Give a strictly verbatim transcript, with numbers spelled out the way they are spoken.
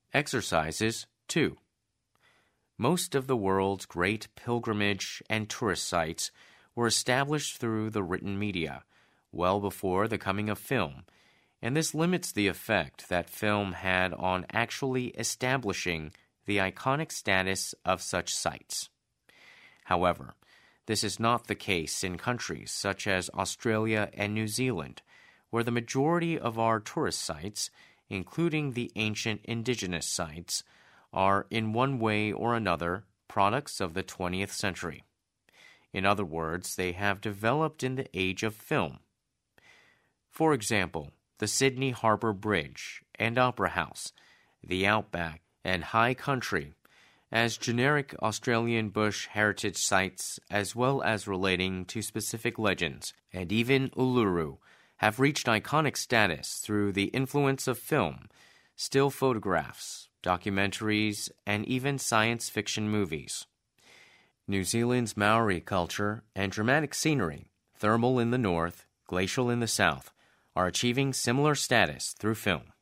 Exercises two. Most of the world's great pilgrimage and tourist sites were established through the written media, well before the coming of film, and this limits the effect that film had on actually establishing the iconic status of such sites. However, this is not the case in countries such as Australia and New Zealand, where the majority of our tourist sites, including the ancient indigenous sites, are in one way or another products of the twentieth century. In other words, they have developed in the age of film. For example, the Sydney Harbour Bridge and Opera House, the Outback, and High Country, as generic Australian bush heritage sites as well as relating to specific legends, and even Uluru, have reached iconic status through the influence of film, still photographs, documentaries, and even science fiction movies. New Zealand's Maori culture and dramatic scenery, thermal in the north, glacial in the south, are achieving similar status through film.